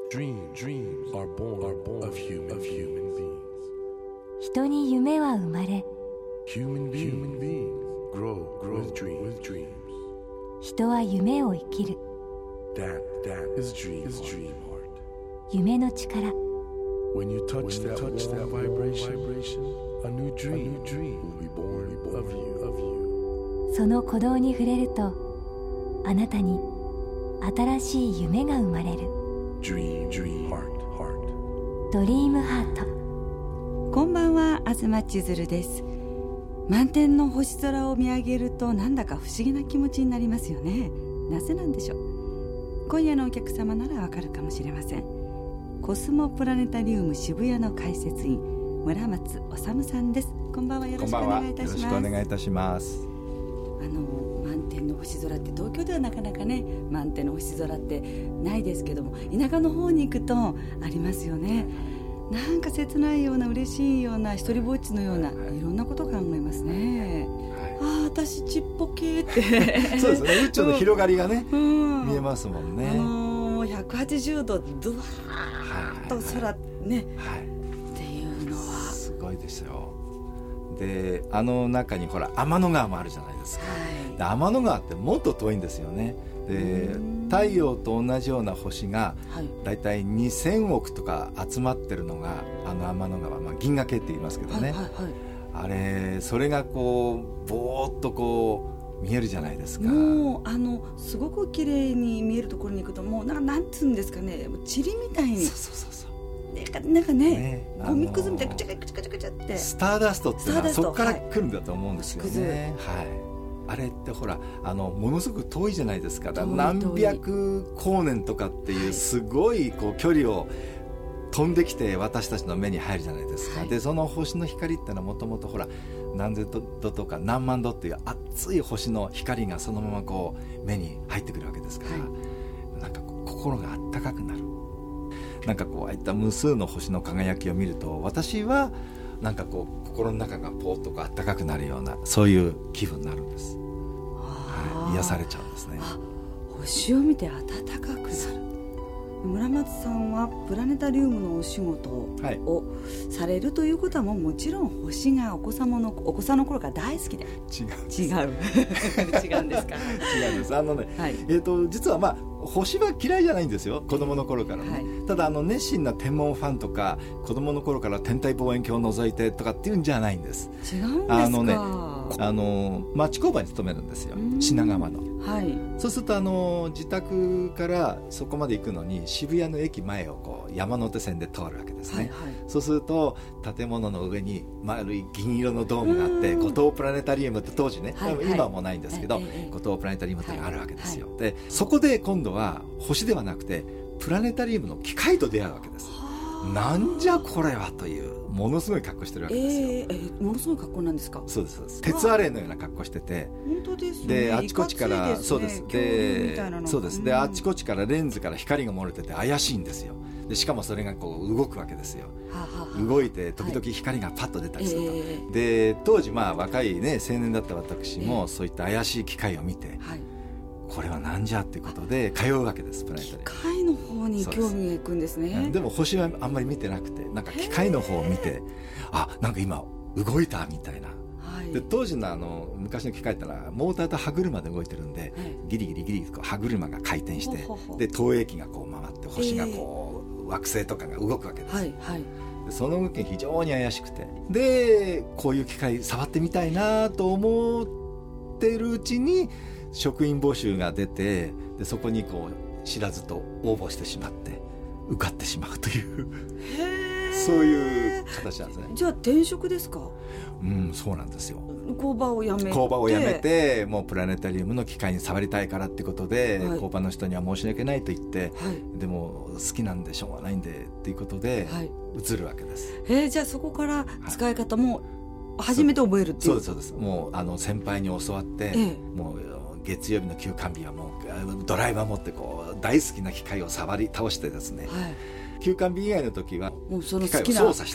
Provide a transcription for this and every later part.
Dreams are born of human beings. 人に夢は生まれ、 Human beings grow with dreams. 人は夢を生きる。 That is dream heart. 夢の力、 When you touch that vibration, a new dream will be born of you. その鼓動に触れると、あなたに新しい夢が生まれる。 Dream heart. ドリームハート。 こんばんは、東千鶴です。満天の星空を見上げるとなんだか不思議な気持ちになりますよね。なぜなんでしょう。今夜のお客様ならわかるかもしれません。コスモプラネタリウム渋谷の解説員、村松治さんです。こんばんは、よろしくお願いいたします。 よろしくお願いいたします。 満天の星空って東京ではなかなかね、満天の星空ってないですけども、田舎の方に行くとありますよね。なんか切ないような、嬉しいような、一人ぼっちのような、いろんなこと考えますね。ああ、私ちっぽけってそうですね、宇宙の広がりがね、見えますもんね。 もう180度ドワーッと空ね、っていうのはすごいですよ。で、中にほら天の川もあるじゃないですか。で、天の川ってもっと遠いんですよね。で、太陽と同じような星がだいたい2000億とか集まってるのが天の川、銀河系って言いますけどね、あれ、それがこうぼーっとこう見えるじゃないですか。 もうすごく綺麗に見えるところに行くと、もうなんつうんですかね、塵みたいに、なんかね、ゴミくずみたいにくちゃくちゃくちゃくちゃって、 スターダストっていうのはそこから来るんだと思うんですよね。あれってほらものすごく遠いじゃないですか。何百光年とかっていうすごいこう距離を飛んできて私たちの目に入るじゃないですか。で、その星の光ってのはもともとほら何千度とか何万度っていう熱い星の光がそのままこう目に入ってくるわけですから、なんかこう心があったかくなる。なんかこうああいった無数の星の輝きを見ると、私はなんかこう心の中がポーッとこうあったかくなるような、そういう気分になるんです。癒されちゃうんですね。 星を見て暖かくなる。村松さんはプラネタリウムのお仕事をされるということは、もちろん星がお子さんの頃から大好きで。違うんですか。違うんです実は星は嫌いじゃないんですよ、子供の頃からね。ただ熱心な天文ファンとか、子供の頃から天体望遠鏡を覗いてとかっていうんじゃないんです。 違うんですか。 町工場に勤めるんですよ、品川の。そうすると自宅からそこまで行くのに渋谷の駅前をこう山手線で通るわけですね。そうすると建物の上に丸い銀色のドームがあって、五島プラネタリウムって当時ね、今はもうないんですけど、五島プラネタリウムってのがあるわけですよ。で、そこで今度は星ではなくてプラネタリウムの機械と出会うわけです。なんじゃこれはという、ものすごい格好してるわけですよ。 ものすごい格好なんですか。 そうですそうです。鉄アレイのような格好してて、 本当ですね。 で、あちこちから、そうです。そうです。で、あちこちからレンズから光が漏れてて怪しいんですよ。で、しかもそれがこう動くわけですよ。動いて時々光がパッと出たりすると。で、当時若いね青年だった私もそういった怪しい機械を見て、これはなんじゃっていうことで通うわけです。プラネタリウム。 機械の方に興味がいくんですね。 でも星はあんまり見てなくて、なんか機械の方を見て、なんか今動いたみたいな。で、当時の昔の機械ってのはモーターと歯車で動いてるんで、ギリギリこう歯車が回転して、で投影機がこう回って星がこう、惑星とかが動くわけです。で、その動きが非常に怪しくて、でこういう機械触ってみたいなと思ってるうちに職員募集が出て、でそこにこう知らずと応募してしまって受かってしまうというそういう形なんですね。 じゃあ転職ですか。 そうなんですよ。 工場を辞めてもうプラネタリウムの機械に触りたいからってことで、工場の人には申し訳ないと言って、でも好きなんでしょうがないんでっていうことで移るわけです。 じゃあそこから使い方も初めて覚えるっていう。 そうです。もう先輩に教わって、もう月曜日の休館日はもうドライバー持ってこう大好きな機械を触り倒してですね、休館日以外の時は機械を操作してると。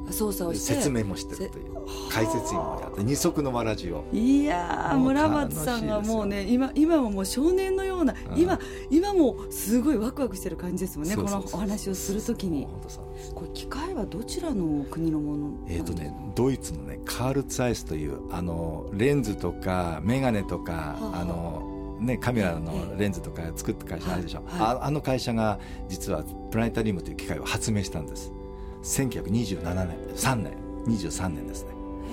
操作をして説明もしてるという解説員もやって二足のわらじを。 いやー、村松さんがもうね、今はもう少年のような、今もすごいワクワクしてる感じですもんね。このお話をするときに。これ機械はどちらの国のもの？ ドイツのね、カールツアイスというレンズとかメガネとか、カメラのレンズとか作った会社あるでしょ、あの会社が実はプラネタリウムという機械を発明したんです。1923年ですね。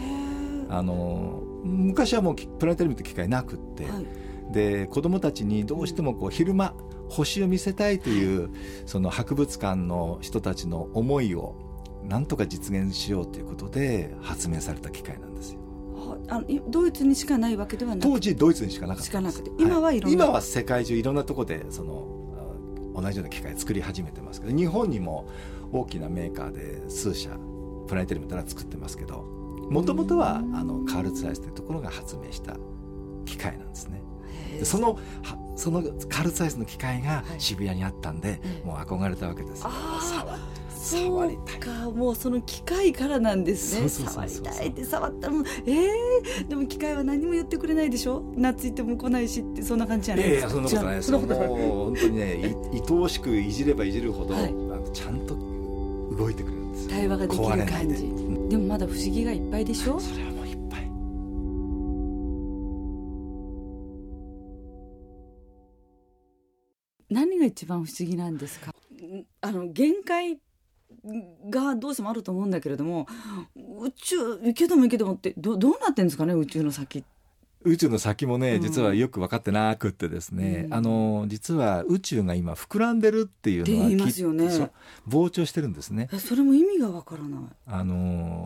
昔はもうプラネタリウムという機械なくって、で子どもたちにどうしても昼間星を見せたいというその博物館の人たちの思いをなんとか実現しようということで発明された機械なんですよ。 ドイツにしかないわけではなくて、 当時ドイツにしかなかったんです。 今は世界中いろんなところで同じような機械を作り始めてますけど、日本にも大きなメーカーで数社プラネタリウムから作ってますけど、もともとはカールツアイスというところが発明した機械なんですね。でそのカールツアイスの機械が渋谷にあったんで、もう憧れたわけですよ。触りたい。 そうか、もうその機械からなんですね。触りたいって触ったらもうでも機械は何も言ってくれないでしょ。懐いても来ないしって、そんな感じじゃないですか。 そんなことないですよ。もう本当にね、愛おしくいじればいじるほど、ちゃんと動いてくれるんです。 対話ができる感じ。でもまだ不思議がいっぱいでしょ。 それはもういっぱい。 何が一番不思議なんですか？限界がどうしてもあると思うんだけれども、宇宙行けどもってどうなってんですかね。宇宙の先もね、実はよく分かってなくってですね、実は宇宙が今膨らんでるっていうのは言いますよね。 膨張してるんですね。 それも意味が分からない。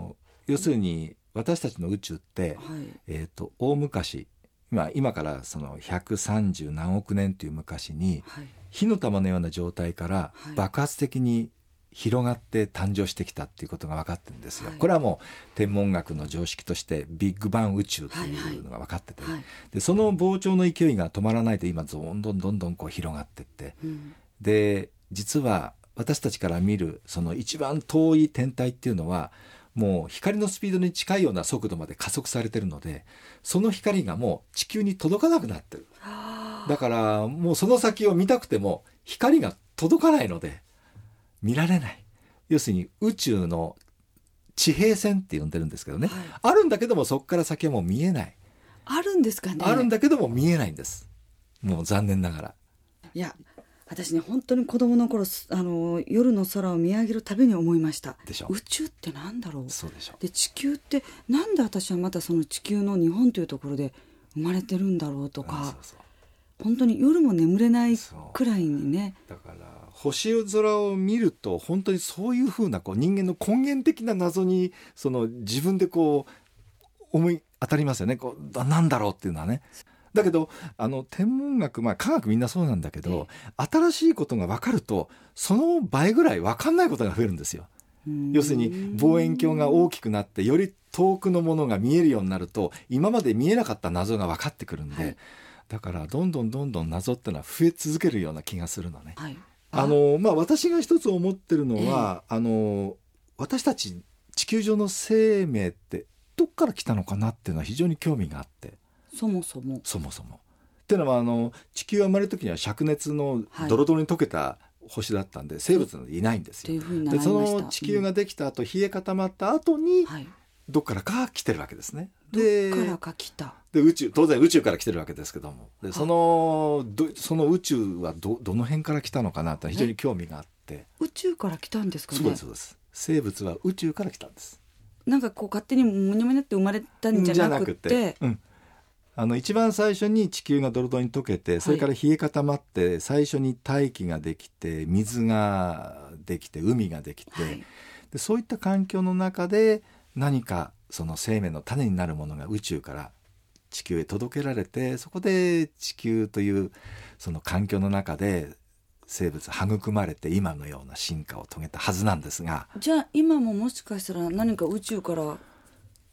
要するに私たちの宇宙って、大昔、今からその130何億年という昔に、火の玉のような状態から爆発的に広がって誕生してきたっていうことが分かってるんですよ。これはもう天文学の常識としてビッグバン宇宙というのが分かってて、でその膨張の勢いが止まらないと今どんどんこう広がっていって、で実は私たちから見るその一番遠い天体っていうのはもう光のスピードに近いような速度まで加速されてるので、その光がもう地球に届かなくなってる。だからもうその先を見たくても光が届かないので見られない。要するに宇宙の地平線って呼んでるんですけどね、あるんだけどもそこから先はもう見えない。 あるんですかね。 あるんだけども見えないんです。もう残念ながら。 いや、私ね、本当に子供の頃夜の空を見上げるたびに思いました。 でしょ。 宇宙ってなんだろう。 そうでしょ。 で地球ってなんで私はまたその地球の日本というところで生まれてるんだろうとか、本当に夜も眠れないくらいにね。 だから星空を見ると本当にそういうふうな人間の根源的な謎に自分で思い当たりますよね。なんだろうっていうのはね。だけど天文学、科学みんなそうなんだけど、新しいことが分かるとその倍ぐらい分かんないことが増えるんですよ。要するに望遠鏡が大きくなってより遠くのものが見えるようになると今まで見えなかった謎が分かってくるんで、だからどんどん謎ってのは増え続けるような気がするのね。私が一つ思ってるのは、私たち地球上の生命ってどっから来たのかなっていうのは非常に興味があって、 そもそもっていうのは地球が生まれる時には灼熱のドロドロに溶けた星だったんで、生物なんていないんですよ。でその地球ができた後、冷え固まった後に、どっからか来てるわけですね。 でどっからか来た。 で当然宇宙から来てるわけですけども、でその宇宙はどの辺から来たのかなと非常に興味があって。 宇宙から来たんですかね。 そうです。生物は宇宙から来たんです。 なんか勝手にむにゃむにゃって生まれたんじゃなくて、 一番最初に地球がドロドロに溶けて、それから冷え固まって最初に大気ができて水ができて海ができて、でそういった環境の中で何かその生命の種になるものが宇宙から地球へ届けられて、そこで地球というその環境の中で生物育まれて今のような進化を遂げたはずなんですが、 じゃあ今ももしかしたら何か宇宙から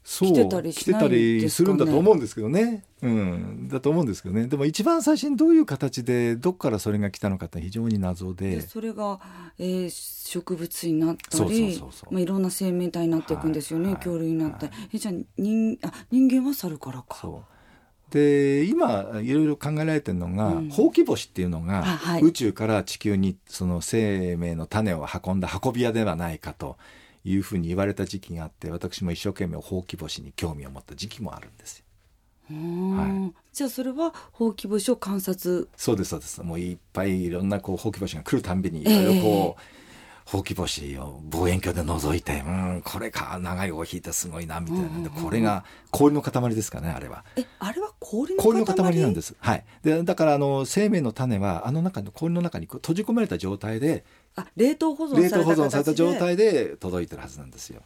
来てたりしないんですかね。 来てたりするんだと思うんですけどね、だと思うんですけどね。でも一番最初にどういう形でどっからそれが来たのかって非常に謎で、 それが、植物になったり、いろんな生命体になっていくんですよね、恐竜になったり、じゃあ人間は猿からか。 で今いろいろ考えられてるのが、ほうき星っていうのが、宇宙から地球にその生命の種を運んだ運び屋ではないかというふうに言われた時期があって、私も一生懸命ほうき星に興味を持った時期もあるんですよ。 じゃあそれはほうき星を観察。 そうですそうです。もういっぱいいろんなほうき星が来るたんびにいろいろほうき星を望遠鏡で覗いて、これか長い尾を引いてすごいなみたいな、これが氷の塊ですかね。あれは氷の塊なんです。でだから生命の種は氷の中に閉じ込められた状態で、 冷凍保存された状態で届いてるはずなんですよ。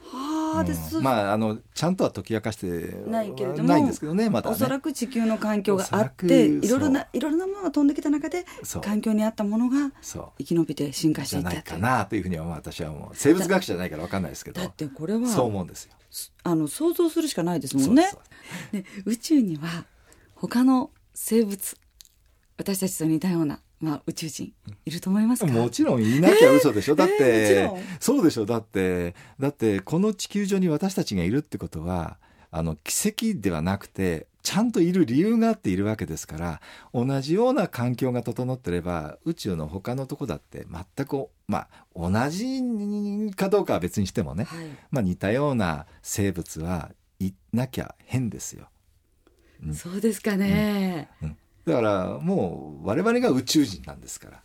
ちゃんとは解き明かしてないけれども、ないんですけどね、まだね。 おそらく地球の環境があって、いろいろなものが飛んできた中で環境に合ったものが生き延びて進化していったじゃないかなというふうには私はもう生物学者じゃないから分かんないですけど、 だってこれはそう思うんですよ。 想像するしかないですもんね。宇宙には他の生物、私たちと似たような宇宙人いると思いますか？ もちろんいなきゃ嘘でしょ。だってそうでしょ。だってこの地球上に私たちがいるってことは奇跡ではなくて、ちゃんといる理由があっているわけですから、同じような環境が整ってれば宇宙の他のとこだって全く同じかどうかは別にしてもね、似たような生物はいなきゃ変ですよ。 そうですかね。 だからもう我々が宇宙人なんですから。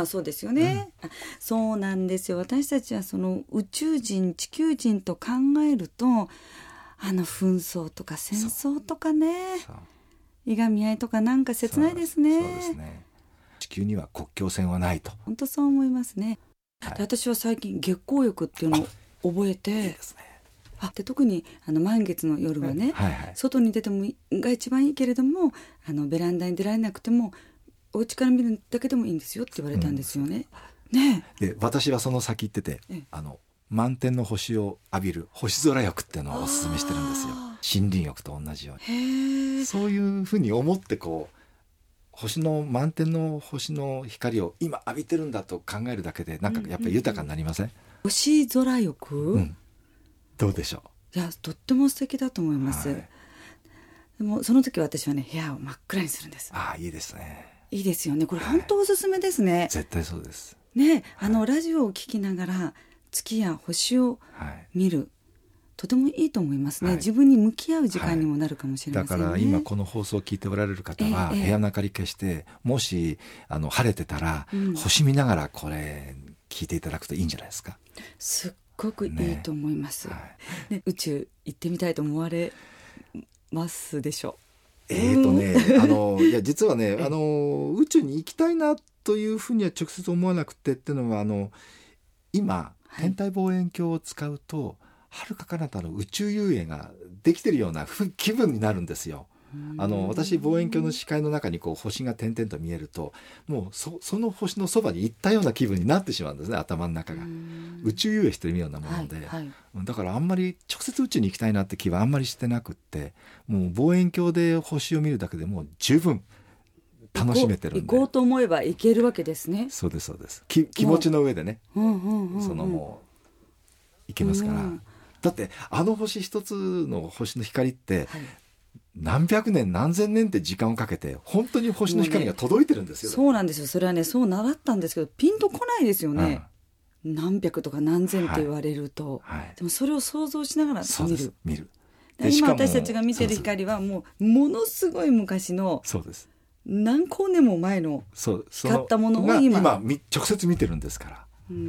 そうですよね、そうなんですよ。私たちはその宇宙人地球人と考えると、紛争とか戦争とかね、いがみ合いとかなんか切ないですね。 そうですね。地球には国境線はないと。 本当そう思いますね。で私は最近月光浴っていうのを覚えて、いいですね。で特に満月の夜はね、外に出てもが一番いいけれども、ベランダに出られなくてもお家から見るだけでもいいんですよって言われたんですよね。 で私はその先行ってて、満天の星を浴びる星空浴っていうのをおすすめしてるんですよ。森林浴と同じように。そういうふうに思って満天の星の光を今浴びてるんだと考えるだけでなんかやっぱり豊かになりません？ 星空浴、 どうでしょう。 いやとっても素敵だと思います、でもその時私はね、部屋を真っ暗にするんです。 いいですね。 いいですよね。これ本当おすすめですね。 絶対そうですね。ラジオを聞きながら月や星を見る、とてもいいと思いますね、自分に向き合う時間にもなるかもしれませんね。 だから今この放送を聞いておられる方は、部屋の明かり消して、もし晴れてたら、星見ながらこれ聞いていただくといいんじゃないですか。 すっごくいいと思います、宇宙行ってみたいと思われますでしょう？ いや実はね、宇宙に行きたいなというふうには直接思わなくてっていうのは、今天体望遠鏡を使うと、遥か彼方の宇宙遊泳ができてるような気分になるんですよ。私望遠鏡の視界の中に星が点々と見えると、もう その星のそばに行ったような気分になってしまうんですね。頭の中が宇宙遊泳してるようなもので、だからあんまり直接宇宙に行きたいなって気はあんまりしてなくって、もう望遠鏡で星を見るだけでもう十分楽しめてるんで、 行こうと思えば行けるわけですね。 そうですそうです。気持ちの上でね、もう行けますから、だって星一つの星の光って、何百年何千年って時間をかけて本当に星の光が届いてるんですよ。 そうなんですよ。それはね、そう習ったんですけどピンとこないですよね、何百とか何千って言われると、でもそれを想像しながら見る。今私たちが見てる光はものすごい昔の、何光年も前の光ったものを今直接見てるんですから。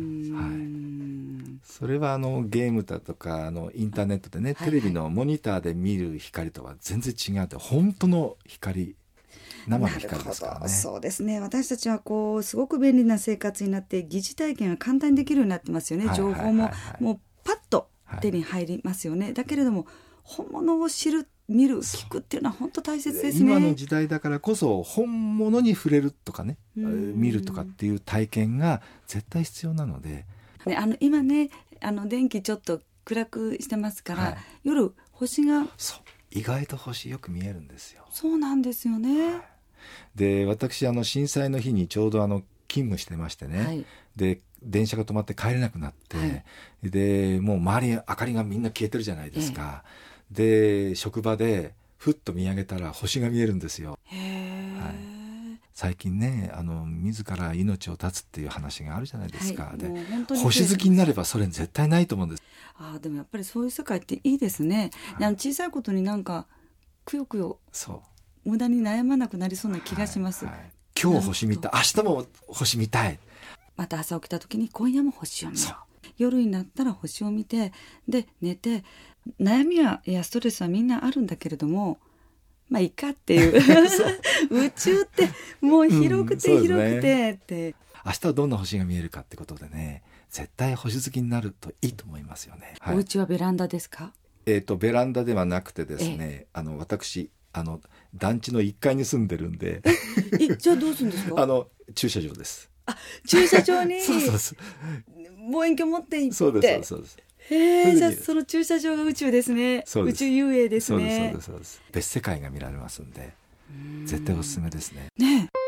それはゲームだとかインターネットでね、テレビのモニターで見る光とは全然違うって、本当の光、生の光ですからね。 そうですね。私たちはすごく便利な生活になって、疑似体験が簡単にできるようになってますよね。情報ももうパッと手に入りますよね。だけれども本物を知る、見る、聞くっていうのは本当大切ですね。 今の時代だからこそ本物に触れるとかね、見るとかっていう体験が絶対必要なので、 今ね電気ちょっと暗くしてますから、夜星がそう意外と星よく見えるんですよ。 そうなんですよね。 で私震災の日にちょうど勤務してましてね、はい、で電車が止まって帰れなくなって、はい、でもう周り明かりがみんな消えてるじゃないですか、で職場でふっと見上げたら星が見えるんですよ。はい、最近ね自ら命を絶つっていう話があるじゃないですか、はい、で星好きになればそれ絶対ないと思うんです。 でもやっぱりそういう世界っていいですね、はい、小さいことになんかくよくよ無駄に悩まなくなりそうな気がします、はいはい、 今日星見たい、明日も星見たい、 また朝起きた時に今夜も星を見よう、夜になったら星を見てで寝て、悩みやストレスはみんなあるんだけれどもまあいいかっていう宇宙ってもう広くて広くてって、 明日はどんな星が見えるかってことでね、絶対星好きになるといいと思いますよね、はい、 お家はベランダですか？ ベランダではなくてですね、私団地の1階に住んでるんでじゃあどうするんですか？ 駐車場です。 駐車場にそう望遠鏡持って行って、 そうですじゃあその駐車場が宇宙ですね。宇宙遊泳ですね。 そうです。別世界が見られますんで絶対おすすめですね。 ねえ、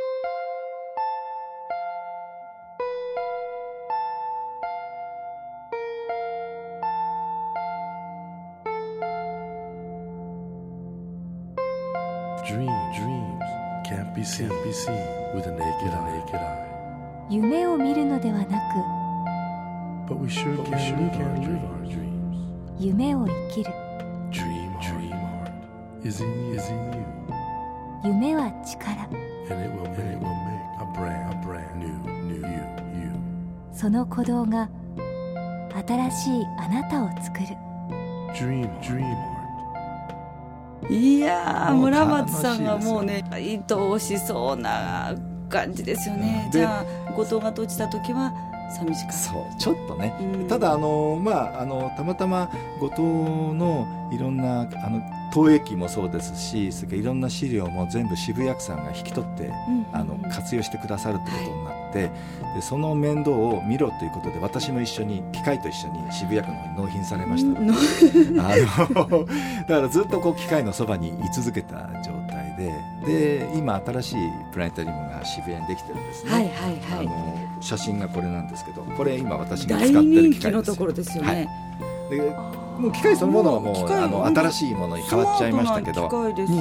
Dreams can't be seen with a naked eye. 夢を見るのではなく But we sure can live our dreams. 夢を生きる。 Dream heart is in you. 夢は力。 And it will make a brand new you. その鼓動が新しいあなたを作る。 Dream heart. いやー、村松さんがもうね愛おしそうな感じですよね。じゃあ後藤が閉じた時は寂しかった。 そうちょっとね、ただたまたま後藤のいろんな投影もそうですし、それからいろんな資料も全部渋谷区さんが引き取って、活用してくださるってことになって、でその面倒を見ろということで私も一緒に機械と一緒に渋谷区の方に納品されましたのでだからずっと機械のそばに居続けた状態で今新しいプラネタリウムが渋谷にできてるんですね。写真がこれなんですけど、これ今私が使ってる機械です。大人気のところですよね。 でもう機械そのものはもう新しいものに変わっちゃいましたけど、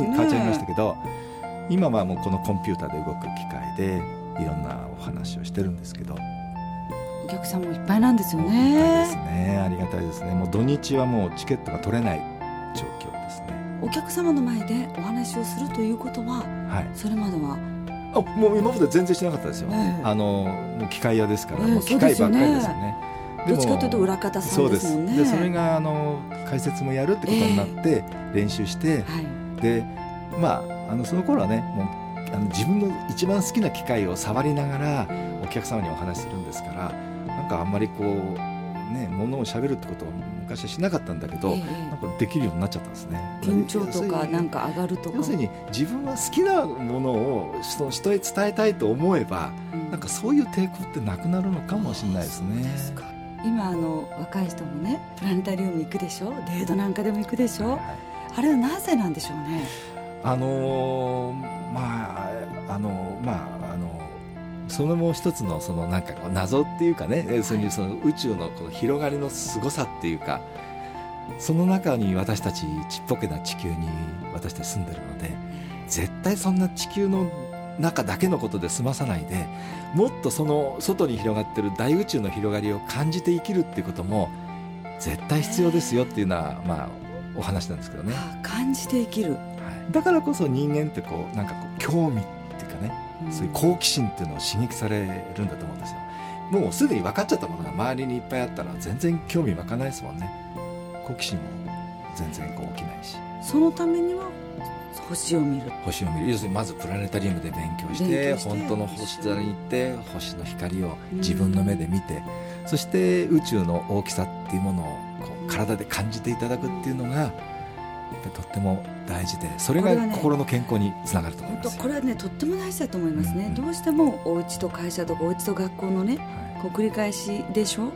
今はもうこのコンピューターで動く機械でいろんなお話をしてるんですけど、 お客さんもいっぱいなんですよね。 いっぱいですね。ありがたいですね。もう土日はもうチケットが取れない状況ですね。 お客様の前でお話をするということは、それまではもう今まで全然しなかったですよ、もう機械屋ですから、もう機械ばっかりですよね。 どっちかというと裏方さんですもんね。 でそれが解説もやるってことになって練習して、でその頃はねもう自分の一番好きな機械を触りながらお客様にお話しするんですから、なんかあんまり物を喋るってことを昔はしなかったんだけど、なんかできるようになっちゃったんですね。 緊張とかなんか上がるとか、 要するに自分は好きなものを人へ伝えたいと思えば、なんかそういう抵抗ってなくなるのかもしれないですね。 今若い人もねプラネタリウム行くでしょ、デートなんかでも行くでしょ、あれはなぜなんでしょうね。 それも一つのなんか謎っていうかね、その宇宙のこの広がりの凄さっていうか、その中に私たちちっぽけな地球に私たち住んでるので、絶対そんな地球の中だけのことで済まさないで、もっとその外に広がってる大宇宙の広がりを感じて生きるっていうことも絶対必要ですよっていうのはお話なんですけどね。 感じて生きる、 だからこそ人間ってなんか興味っていうかね、そういう好奇心っていうのを刺激されるんだと思うんですよ。もうすでに分かっちゃったものが周りにいっぱいあったら全然興味湧かないですもんね。好奇心も全然起きないし、 そのためには星を見る、 要するにまずプラネタリウムで勉強して本当の星空に行って星の光を自分の目で見て、そして宇宙の大きさっていうものを体で感じていただくっていうのがとっても大事で、それが心の健康につながると思います。 これはねとっても大事だと思いますね、どうしてもお家と会社とかお家と学校のね、繰り返しでしょ。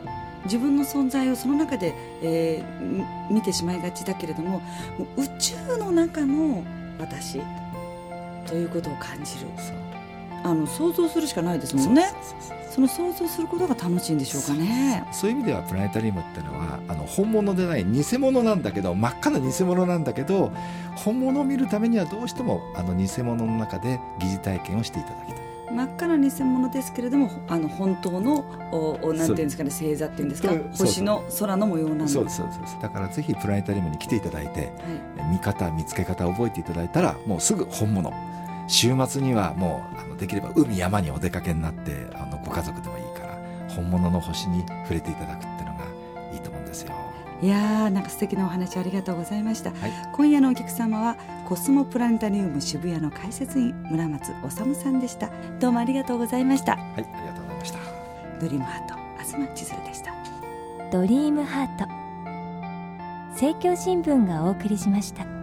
自分の存在をその中で、見てしまいがちだけれども、宇宙の中の私ということを感じる。想像するしかないですもんね。その想像することが楽しいんでしょうかね。 そういう意味ではプラネタリウムっていうのは本物でない偽物なんだけど、真っ赤な偽物なんだけど、本物を見るためにはどうしても偽物の中で疑似体験をしていただきたい。 真っ赤な偽物ですけれども、本当のなんていうんですかね、星座っていうんですか、星の空の模様なんだ。 そうです。だからぜひプラネタリウムに来ていただいて、見方見つけ方を覚えていただいたら、もうすぐ本物。週末にはもうできれば海山にお出かけになってご家族でもいいから本物の星に触れていただくっていうのがいいと思うんですよ。 いやー、なんか素敵なお話ありがとうございました、今夜のお客様はコスモプラネタリウム渋谷の解説員村松治さんでした。どうもありがとうございました。 はい、ありがとうございました。 ドリームハート東千鶴でした。 ドリームハート、政教新聞がお送りしました。